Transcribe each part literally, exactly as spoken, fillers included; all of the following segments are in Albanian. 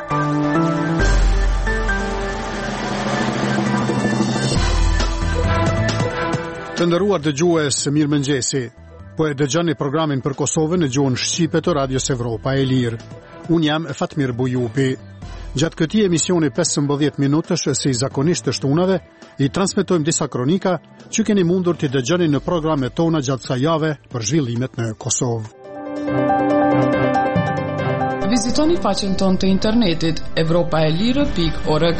Të nderuar dëgjues, mirëmëngjesi. Po e dëgjoni programin për Kosovën në gjuhën shqipe të Radios Evropa e Lirë. Unë jam Fatmir Bujupi. Gjatë këtij emisioni pesëmbëdhjetë minutësh si zakonisht të shtunave, i transmetojmë disa kronika që keni mundur të dëgjoni në programet tona gjatë kësaj jave për zhvillimet në Kosovë. Vizitoni faqen tonë të internetit evropa e lirë pikë org.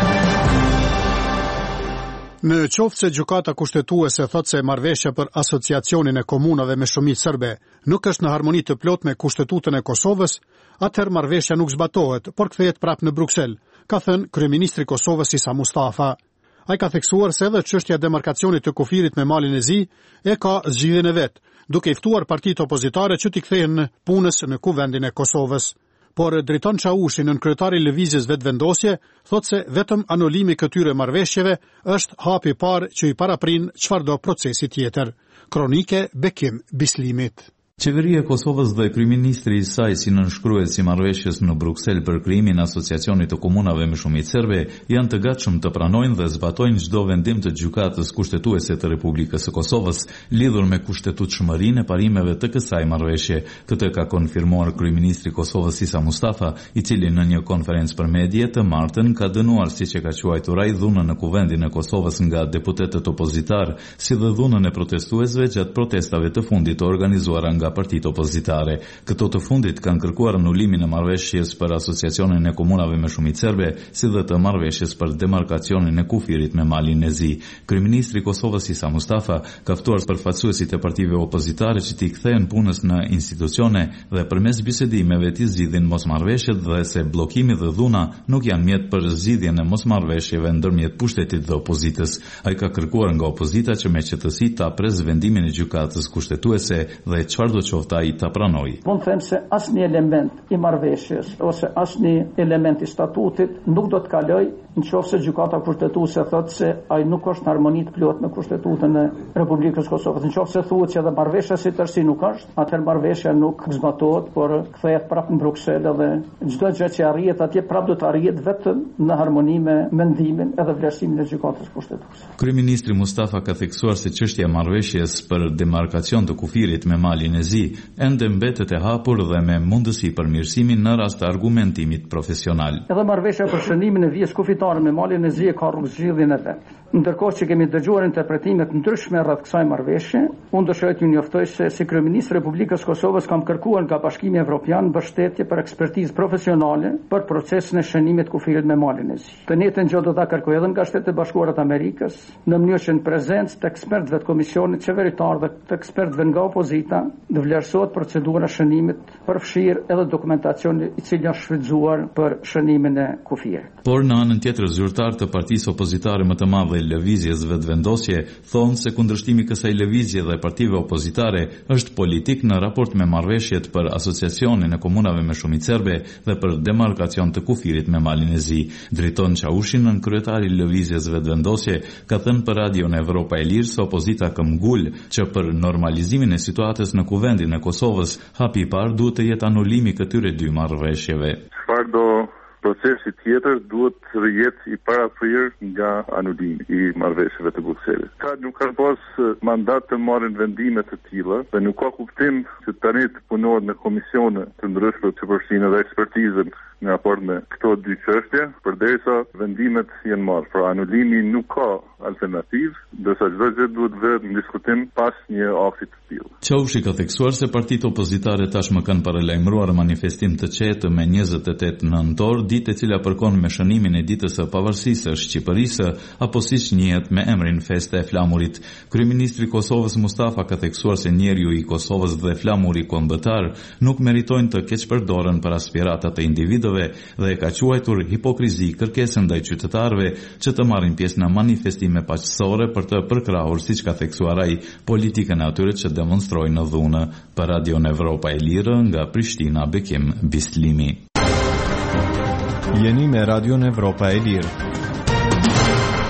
Në qoftë se gjykata kushtetuese thotë se marrëveshja për asociacionin e komunave me shumicë serbe nuk është në harmoni të plotë me Kushtetutën e Kosovës, atëherë marrëveshja nuk zbatohet, por kthehet prapë në Bruksel, ka thënë kryeministri i Kosovës Isa Mustafa. Ai ka theksuar se edhe çështja e demarkacionit të kufirit me malin e zi e ka zgjidhjen e vet, duke i ftuar partitë opozitare që t'i kthehen punës në kuvendin e Kosovës. Por Driton Çaushi, nënkryetari i lëvizjes Vetvendosje, thotë se vetëm anulimi këtyre marrëveshjeve është hapi i parë që i paraprin çfarëdo procesi tjetër. Kronike Bekim Bislimit. Qeveria e Kosovës dhe kryeministri i saj si nënshkrues i marrëveshjes në Bruksel për krijimin e asociacionit të komunave me shumicë serbe janë të gatshëm të pranojnë dhe zbatojnë çdo vendim të gjykatës kushtetuese të Republikës së Kosovës lidhur me kushtetutshmërinë e parimeve të kësaj marrëveshje. Këtë ka konfirmuar kryeministri i Kosovës Isa Mustafa, i cili në një konferencë për media të martën ka dënuar siç e ka quajtur ai dhunën në kuvendin e Kosovës nga deputetët opozitar, si dhe dhunën e protestuesve gjatë protestave të fundit të organizuara nga partitë opozitare. Këto të fundit kanë kërkuar anulimin e marrëveshjes për asociacionin e komunave me shumicë serbe, si dhe të marrëveshjes për demarkacionin e kufirit me malin e zi. Kryeministri i Kosovës Isa Mustafa ka ftuar përfaqësuesit e partive opozitare që t'i kthehen punës në institucione dhe përmes bisedimeve t'i zgjidhin mosmarrëveshjet dhe se bllokimi dhe dhuna nuk janë mjet për zgjidhjen e mosmarrëveshjeve ndërmjet pushtetit dhe opozitës. Ai ka kërkuar nga opozita që me qetësi ta pres vendimin e gjykatës kushtetuese dhe çfarë do qoftë ai ta pranoj. Po them se asnjë element i marrëveshjes ose asnjë element i statutit nuk do të kaloj nëse gjykata kushtetuese thotë se ai nuk është në harmoni të plotë me Kushtetutën e Republikës së Kosovës. Nëse thuhet që edhe marrëveshja si tërësi nuk është, atëherë marrëveshja nuk zbatohet, por kthehet prapë në Bruksel dhe çdo gjë që arrihet atje prapë do të arrihet vetëm në harmoni me mendimin edhe vlerësimin e gjykatës kushtetuese. Kryeministri Mustafa ka theksuar se çështja e marrëveshjes për demarkacion të kufirit me malin e zi ende mbetet e hapur dhe me mundësi përmirësimi në rast të argumentimit profesional. Edhe marrëveshja për shënimin e vijës kufitare me malin e zi ka rrugëzgjidhjen e vet. Ndërkohë që kemi dëgjuar interpretime të ndryshme rreth kësaj marrëveshje, unë dëshiroj t'ju njoftoj se si kryeminist i Republikës së Kosovës kam kërkuar nga Bashkimi Evropian mbështetje për ekspertizë profesionale për procesin e shënimit të kufirit me malin e zi. Të njëjtën gjë do ta kërkoj edhe nga Shtetet e Bashkuara të Amerikës, në mënyrë që në prezencë të ekspertëve të Komisionit Qeveritar dhe të ekspertëve nga opozita, dhe vlerësohet procedura shënimit, përfshirë edhe dokumentacioni i cili është shfrytzuar për shënimin e kufirit. Por në anën tjetër, zyrtar të partisë opozitare më të madhe lëvizjes Vetvendosje thonë se kundërshtimi kësaj lëvizje dhe partive opozitare është politik në raport me marrëveshjet për asociacionin e komunave me shumicë serbe dhe për demarkacion të kufirit me malin e zi. Driton Çaushi, nënkryetari i lëvizjes Vetvendosje, ka thënë për Radion Evropa e Lirë se opozita këmbgul që për normalizimin e situatës në kuvendin e Kosovës, hapi i parë duhet të jetë anulimi këtyre dy marrëveshjeve. Çfarëdo procesi tjetër duhet të jetë i paraprirë nga anulimi i marrëveshjeve të Brukselit. Ka nuk ka pas mandat të marrin vendime të tilla dhe nuk ka kuptim që tani të punohet në komisione të ndryshme që përfshin edhe ekspertizën në raport me këto dy çështje, përderisa vendimet janë marrë. Pra anulimi nuk ka alternativë, ndërsa çdo gjë duhet vëret në diskutim pas një akti të tillë. Çaushi ka theksuar se partitë opozitare tashmë kanë paralajmëruar manifestim të qetë me njëzet e tetë nëntor, ditë e cila përkon me shënimin e ditës së pavarësisë së Shqipërisë, apo siç njihet me emrin Festa e Flamurit. Kryeministri i Kosovës Mustafa ka theksuar se njeriu i Kosovës dhe flamuri kombëtar nuk meritojnë të keqpërdoren për aspiratat e individëve dhe ka quajtur hipokrizi kërkesën ndaj qytetarëve që të marrin pjesë në manifestime paqësore për të përkrahur, siç ka theksuar ai, politikën e atyre që demonstrojnë në dhunë. Për Radion Evropa e Lirë nga Prishtina, Bekim Bislimi. Jeni me Radion Evropa e Lirë.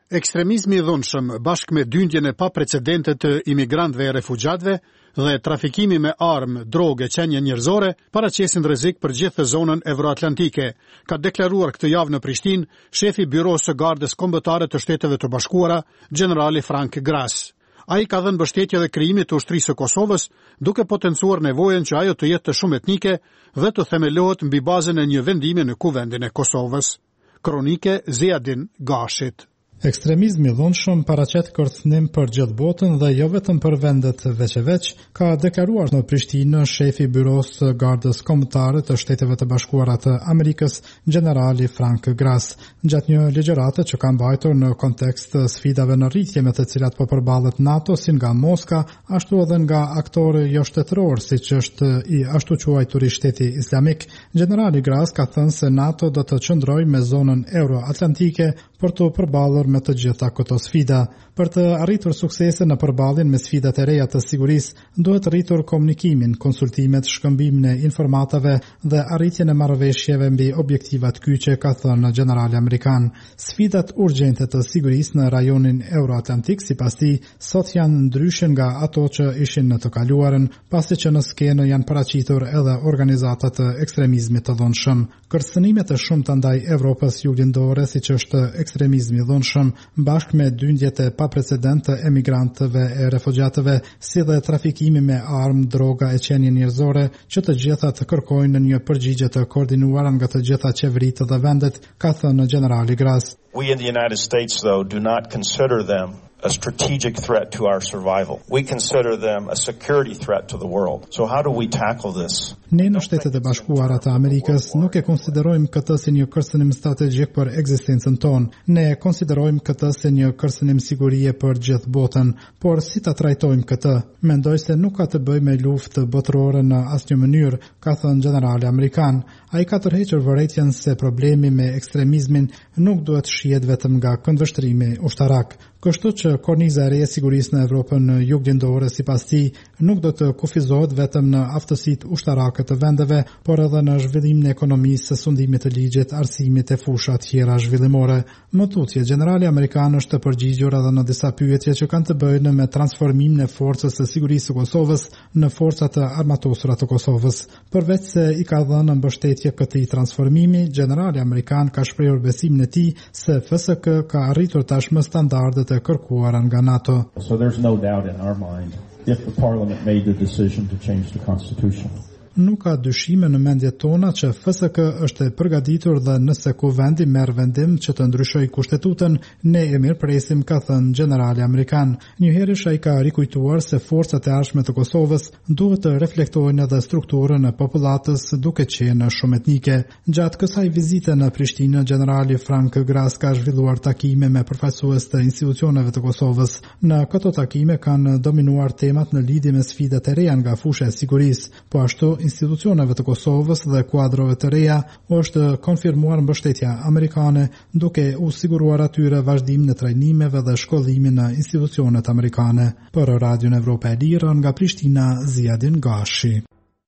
Ekstremizmi i dhunshëm bashkë me dyndjen e paprecedente të imigrantëve e refugjatëve dhe trafikimi me armë, drogë e qenie njerëzore paraqesin rrezik për gjithë zonën evroatlantike, ka deklaruar këtë javë në Prishtinë shefi i Byroos së Gardës Kombëtare të Shteteve të Bashkuara, generali Frank Grass. Ai ka dhënë mbështetje dhe krijimit të ushtrisë së Kosovës, duke potencuar nevojën që ajo të jetë të shumë etnike dhe të themelohet mbi bazën e një vendimi në Kuvendin e Kosovës. Kronike Ziadin Gashit. Ekstremizmi i dhunshëm paraqet kërcënim për gjithë botën dhe jo vetëm për vendet veç e veç, ka deklaruar në Prishtinë shefi i Byroos së Gardës Kombëtare të Shteteve të Bashkuara të Amerikës, generali Frank Grass, gjatë një ligjërate që ka mbajtur në kontekst të sfidave në rritje me të cilat po përballet NATO si nga Moska, ashtu edhe nga aktorë jo shtetëror, siç është i ashtu quajturi Shteti Islamik. Generali Grass ka thënë se NATO do të qëndrojë me zonën euro-atlantike për të përballur me të gjitha këto sfida. Për të arritur suksese në përballjen me sfidat e reja të sigurisë, duhet rritur komunikimin, konsultimet, shkëmbimin e informatave dhe arritjen e marrëveshjeve mbi objektivat kyçe, ka thënë generali amerikan. Sfidat urgjente të sigurisë në rajonin euroatlantik, sipas tij, sot janë ndryshe nga ato që ishin në të kaluarën, pasi që në skenë janë paraqitur edhe organizata të ekstremizmit të dhunshëm. Kërcënimet e shumta ndaj Evropës juglindore, siç është ekstremizmi i dhunshëm, bashkë me dyndjet e paprecedent të emigrantëve e refugjatëve, si dhe trafikimi me armë, droga e qenie njerëzore, që të gjitha të kërkojnë në një përgjigje të koordinuar nga të gjitha qeveritë dhe vendet, ka thënë generali Grass. We in the United States, though, do not consider them a strategic threat to our survival. We consider them a security threat to the world. So how do we tackle this? Ne në Shtetet e Bashkuara të Amerikës nuk e konsiderojmë këtë si një kërcënim strategjik për ekzistencën tonë. Ne e konsiderojmë këtë si një kërcënim sigurie për gjithë botën, por si ta trajtojmë këtë? Mendoj se nuk ka të bëjë me luftë botërore në asnjë mënyrë, ka thënë generali amerikan. Ai ka tërhequr vërejtjen se problemi me ekstremizmin nuk duhet shihet vetëm nga këndvështrimi ushtarak. Kështu që korniza e re e sigurisë në Evropën juglindore, sipas tij, nuk do të kufizohet vetëm në aftësitë ushtarake të vendeve, por edhe në zhvillimin e ekonomisë, së sundimit të ligjit, arsimit e fusha të tjera zhvillimore. Më tutje, generali amerikan është të përgjigjur edhe në disa pyetje që kanë të bëjnë me transformimin e forcës së sigurisë së Kosovës në forcat të armatosura të Kosovës. Përveç se i ka dhënë mbështetje këtij transformimi, generali amerikan ka shprehur besimin e tij se F S K ka arritur tashmë standardet e kërkuara nga NATO. So there's no doubt in our mind if the parliament made the decision to change the constitution. Nuk ka dyshime në mendjet tona që F S K është e përgatitur dhe nëse kuvendi merr vendim që të ndryshojë kushtetutën, ne e mirëpresim, ka thënë generali amerikan. Njëherësh ai ka rikujtuar se forcat e ardhshme të Kosovës duhet të reflektojnë edhe strukturën e popullatës duke qenë shumë etnike. Gjatë kësaj vizite në Prishtinë, generali Frank Grass ka zhvilluar takime me përfaqësues të institucioneve të Kosovës. Në këto takime kanë dominuar temat në lidhje me sfidat e reja nga fusha e sigurisë, po ashtu institucioneve të Kosovës dhe kuadrove të reja është konfirmuar mbështetja amerikane, duke u siguruar atyre vazhdimin e trajnimeve dhe shkollimin në institucionet amerikane. Për Radion Evropa e Lirë, nga Prishtina, Ziadin Gashi.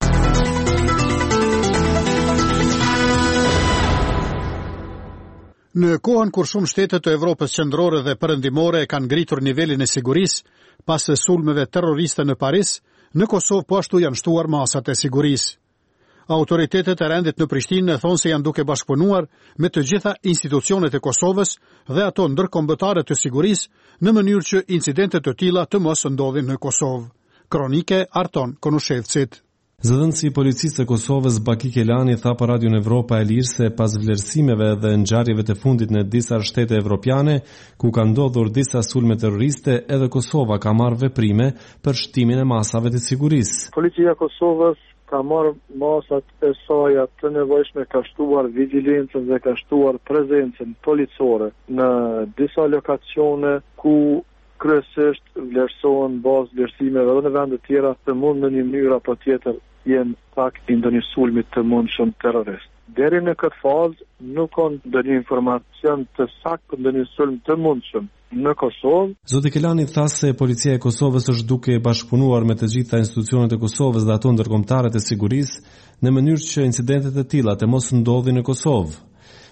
Në kohën kur shumë shtete të Evropës qendrore dhe perëndimore kanë ngritur nivelin e sigurisë pas sulmeve terroriste në Paris, në Kosovë po ashtu janë shtuar masat e sigurisë. Autoritetet e rendit në Prishtinë thonë se janë duke bashkëpunuar me të gjitha institucionet e Kosovës dhe ato ndërkombëtare të sigurisë në mënyrë që incidente të tilla të mos ndodhin në Kosovë. Kronike Arton Konushevcit. Zëdhënësi i policisë të Kosovës Baki Kelani tha për Radion Evropa e Lirë se pas vlerësimeve dhe ngjarjeve të fundit në disa shtete evropiane, ku ka ndodhur disa sulme terroriste, edhe Kosova ka marrë veprime për shtimin e masave të sigurisë. Policia e Kosovës ka marrë masat e saj të nevojshme, ka shtuar vigjilencën dhe ka shtuar prezencën policore në disa lokacione ku kryesisht vlerësohen bazë vlerësimeve dhe në vende tjera të mund në një mënyrë apo tjetër jenë pak i ndonjë sulmit të mundshëm terrorist. Deri në këtë fazë nuk ka ndonjë informacion të saktë për ndonjë sulm të mundshëm në Kosovë. Zoti Kelani tha se policia e Kosovës është duke bashkëpunuar me të gjitha institucionet e Kosovës dhe ato ndërkombëtare të sigurisë në mënyrë që incidentet e tilla të mos ndodhin në Kosovë.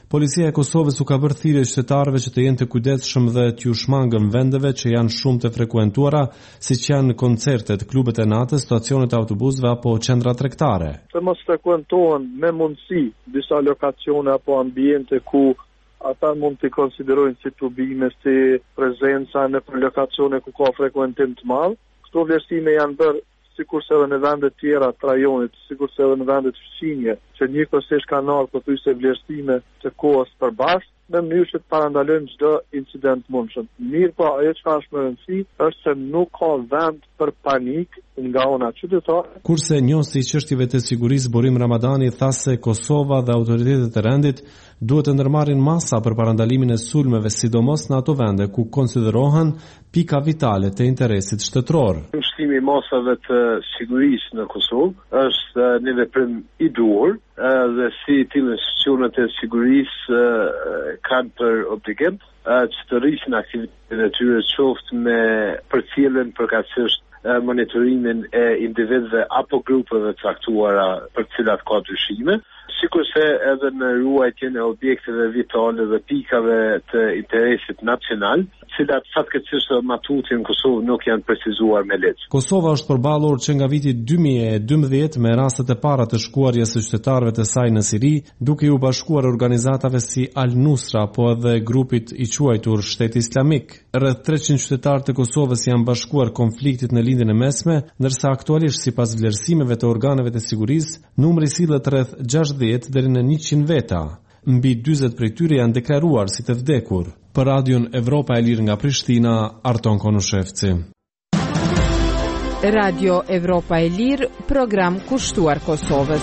Policia e Kosovës u ka bërë thirrje qytetarëve që të jenë të kujdesshëm dhe t'ju shmangën vendeve që janë shumë të frekuentuara, siç janë koncertet, klubet e natës, stacionet e autobusëve apo qendra tregtare. Të mos frekuentohen me mundësi disa lokacione apo ambiente ku ata mund të konsiderojnë si tubime, si prezenca në lokacione ku ka frekuentim të madh. Këto vlerësime janë bërë sikurse edhe në vende tjera të rajonit, sikurse edhe në vende të fqinje, që njëkohësisht kanë ardhur pothuajse vlerësime të kohës përbashkë, në mënyrë që të parandalojmë çdo incident mundshëm. Mirë, po ajo që është më rëndësi është se nuk ka vend për panik nga ana qytetare. Kurse njohësi i çështjeve të sigurisë Borim Ramadani tha se Kosova dhe autoritetet e rendit duhet të ndërmarrin masa për parandalimin e sulmeve, sidomos në ato vende ku konsiderohen pika vitale të interesit shtetëror. Ushtimi i masave të sigurisë në Kosovë është një veprim i duhur dhe si të institucionet e sigurisë kanë për obligim që të rrisin aktivitetin e tyre qoftë me përcjelljen përkatësisht monitorimin e individëve apo grupeve të caktuara për të cilat ka dyshime, sikurse edhe në ruajtjen e objekteve vitale dhe pikave të interesit nacional, cilat fatkeqësisht matuti në Kosovë nuk janë precizuar me ligj. Kosova është përballur që nga viti dy mijë e dymbëdhjetë me rastet e para të shkuarjes së qytetarëve të saj në Siri, duke u bashkuar organizatave si Al-Nusra apo edhe grupit i quajtur Shteti Islamik. Rreth treqind qytetarë të Kosovës janë bashkuar konfliktit në lindjen e mesme, ndërsa aktualisht sipas vlerësimeve të organeve të sigurisë, numri sillet rreth gjashtëdhjetë deri në njëqind veta. Mbi dyzet prej tyre janë deklaruar si të vdekur. Për Radion Evropa e Lirë nga Prishtina, Arton Konushevci. Radio Evropa e Lirë, program kushtuar Kosovës.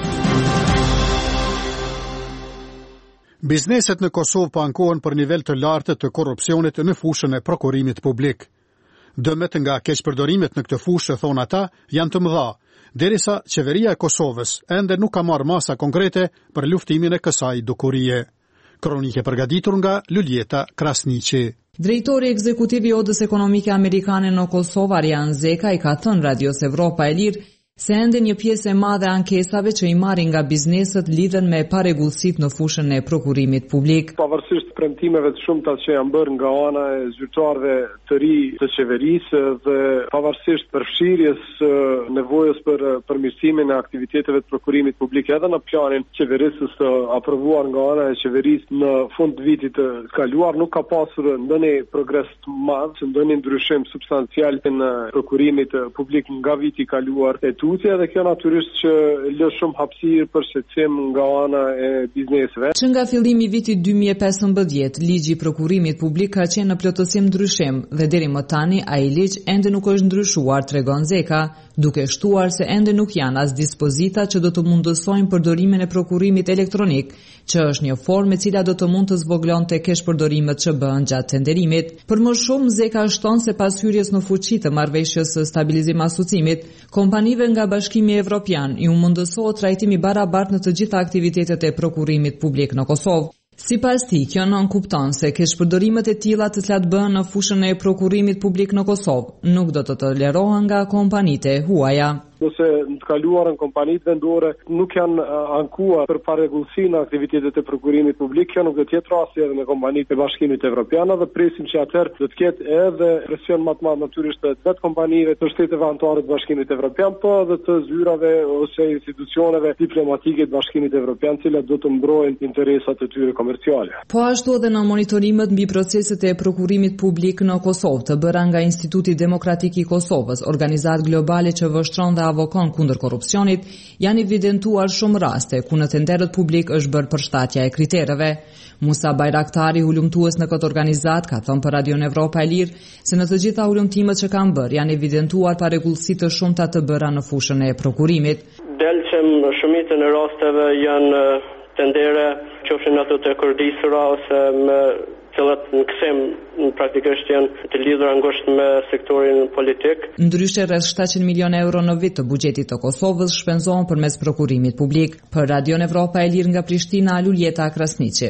Bizneset në Kosovë po ankohen për nivel të lartë të korrupsionit në fushën e prokurimit publik. Dëmet nga keqpërdorimet në këtë fushë, thonë ata, janë të mëdha, derisa qeveria e Kosovës ende nuk ka marrë masa konkrete për luftimin e kësaj dukurie. Kronike përgatitur nga Luljeta Krasniqi. Drejtori ekzekutiv i Odës Ekonomike Amerikane në Kosovë, Arjan Zeka, i ka thënë Radios Evropa e Lirë se ende një pjesë e madhe ankesave që i marrin nga bizneset lidhen me parregullësitë në fushën e prokurimit publik. Pavarësisht premtimeve të shumta që janë bërë nga ana e zyrtarëve të ri të qeverisë dhe pavarësisht përfshirjes nevojës për përmirësimin e aktiviteteve të prokurimit publik edhe në planin qeverisës të aprovuar nga ana e qeverisë në fund të vitit të kaluar, nuk ka pasur ndonjë progres të madh, ndonjë ndryshim substancial në prokurimit publik nga viti i kaluar. Dhe kjo natyrisht që lë shumë hapësirë për shqetësim nga ana e bizneseve. Që nga fillimi i vitit dy mijë e pesëmbëdhjetë, ligji i prokurimit publik ka qenë në plotësim ndryshim dhe deri më tani ai ligj ende nuk është ndryshuar, tregon Zeka, duke shtuar se ende nuk janë as dispozita që do të mundësojnë përdorimin e prokurimit elektronik, që është një formë e cila do të mund të zvoglonte keqpërdorimet që bëhen gjatë tenderimit. Për më shumë, Zeka shton se pas hyrjes në fuqi të marrëveshjes së stabilizim asociimit, kompanive nga Bashkimi Evropian i u mundësohet trajtimi barabartë në të gjitha aktivitetet e prokurimit publik në Kosovë. Sipas tij, kjo nën kupton se keqpërdorimet e tilla të cilat bëhen në fushën e prokurimit publik në Kosovë nuk do të tolerohen nga kompanitë e huaja. Ose në të kaluarën kompanitë vendore nuk janë ankuar për parregullësinë në aktivitetet e prokurimit publik, kjo nuk do të jetë rasti edhe me kompanitë e Bashkimit Evropian dhe presim që atëherë do të ketë edhe presion më të madh natyrisht të vetë kompanive të shteteve anëtare të Bashkimit Evropian, po edhe të zyrave ose institucioneve diplomatike të Bashkimit Evropian, të cilat do të mbrojnë interesat e tyre komerciale. Po ashtu edhe në monitorimet mbi proceset e prokurimit publik në Kosovë të bëra nga Instituti Demokratik i Kosovës, organizatë globale që vështron dhe avokon kundër korrupsionit, janë evidentuar shumë raste ku në tenderët publik është bërë përshtatja e kritereve. Musa Bajraktari, hulumtues në këtë organizat, ka thënë për Radion Evropa e Lirë se në të gjitha hulumtimet që kanë bërë janë evidentuar parregullësi të shumta të bëra në fushën e prokurimit. Del që në shumicën e rasteve janë tendere qofshin ato të kurdisura ose me cilat në kësim praktikisht janë të lidhura ngushtë me sektorin politik. Ndryshe rreth shtatëqind milion euro në vit të buxhetit të Kosovës shpenzohen përmes prokurimit publik. Për Radion Evropa e Lirë nga Prishtina, Luljeta Krasniqi.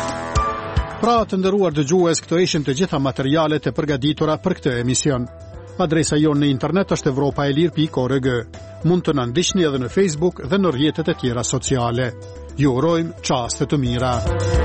Pra të nderuar dëgjues, këto ishin të gjitha materialet e përgatitura për këtë emision. Adresa jonë në internet është evropaelir pikë org. Mund të na ndiqni edhe në Facebook dhe në rrjetet e tjera sociale. Ju urojmë çaste të mira.